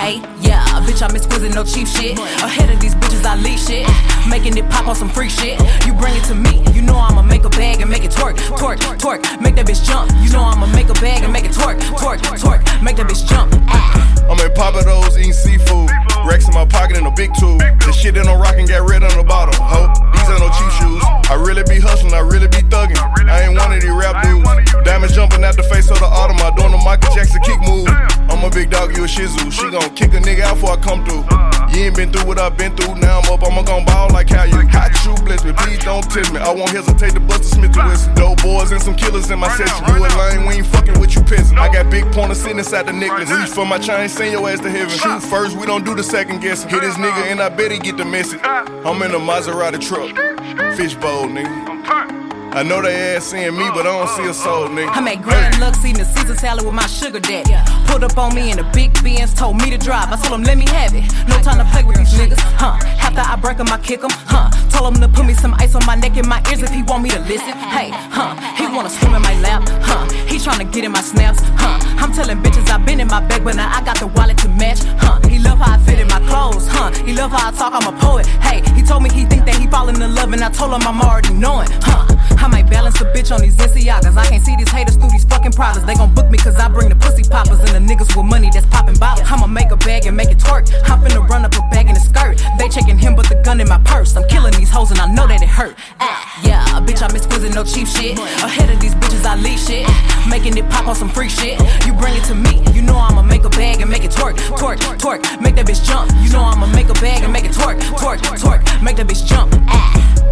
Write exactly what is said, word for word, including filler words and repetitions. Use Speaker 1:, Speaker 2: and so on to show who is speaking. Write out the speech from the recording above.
Speaker 1: Ay, yeah, bitch, I'm exquisite, no cheap shit. Ahead of these bitches, I lead shit. Making it pop on some free shit. You bring it to me, you know I'ma make a bag and make it twerk, twerk, twerk. Make that bitch jump, you know I'ma make a bag and make it twerk, twerk, twerk. Make that bitch jump. Ah.
Speaker 2: I'm at Papados eating seafood. Rex in my pocket and a big tube. The shit that I'm rockin' got red on the bottom. Ho, these ain't no cheap shoes. I really be hustlin', I really be thuggin'. I ain't one of these rap dudes. Diamonds jumping out the face of the autumn. I doing the Michael Jackson kick move. I'm a big dog, you a shih tzu. She gon' kick a nigga out before I come through. You ain't been through what I've been through. Now I'm up, I'ma gon' ball like how you. Hot shoe blitz me, please don't test me. I won't hesitate to bust a Smith and Wesson. Dope boys and some killers in my section. You a lame, we ain't fucking with you peasant. I got big pointers sitting inside the necklace. Reach for my chain, send your ass to heaven. Shoot first, we don't do the second guessing. Hit this nigga and I bet he get the message. I'm in a Maserati truck, fishbowl nigga. I know they ass seeing me, but I don't see a soul, nigga.
Speaker 1: I made grand looks eating a Caesar salad with my sugar daddy. Pulled up on me in the big Benz, told me to drive. I told him, let me have it. No time to play with these niggas, huh? After I break him, I kick him, huh? Told him to put me some ice on my neck and my ears if he want me to listen. Hey, huh? He wanna swim in my lap, huh? He tryna get in my snaps, huh? I'm telling bitches I've been in my bag, but now I got the wallet to match, huh? He love how I fit in my clothes, huh? He love how I talk, I'm a poet. Hey, he told me he think that he falling in love, and I told him I'm already knowing, huh? I might balance a bitch on these Balenciagas. I can't see these haters through these fucking products. They gon' book me cause I bring the pussy poppers and the niggas with money that's popping bottles. I'ma make a bag and make it twerk. I'm finna run up a bag in a skirt. They checking him but the gun in my purse. I'm killing these hoes and I know that it hurt. Ah, yeah, bitch, I'm exquisite, no cheap shit. Ahead of these bitches, I lead shit. Making it pop on some free shit. You bring it to me, you know I'ma make a bag and make it twerk, twerk, twerk. Make that bitch jump. You know I'ma make a bag and make it twerk, twerk, twerk. Make that bitch jump. Ah.